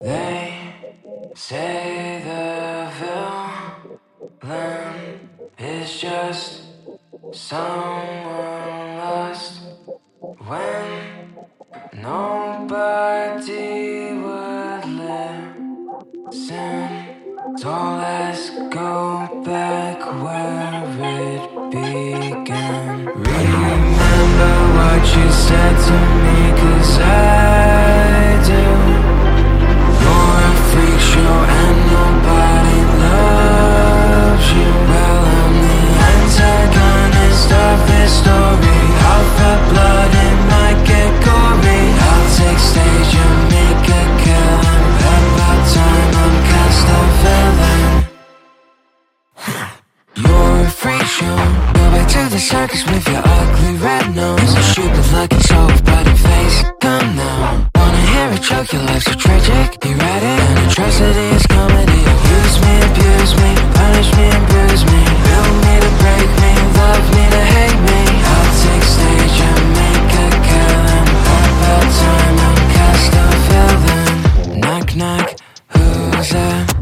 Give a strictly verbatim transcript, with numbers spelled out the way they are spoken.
They say the villain is just someone lost when nobody would listen. So let's go back where it began. Remember what you said to me, 'cause I do. You're a freak show and nobody loves you. Well, I'm the antagonist of this story. I'll fed blood, it might get gory. I'll take stage and make a killing. About time I'm cast a villain. You're a freak show. Go back to the circus with your ugly red nose. Stupid looking soap body face. Come now. Wanna hear a joke? Your life's so tragic. You read it? An atrocity is comedy. Use me, abuse me, punish me and bruise me. Build me to break me, love me to hate me. I'll take stage and make a killing. About time I'm cast a villain. Knock knock, who's that?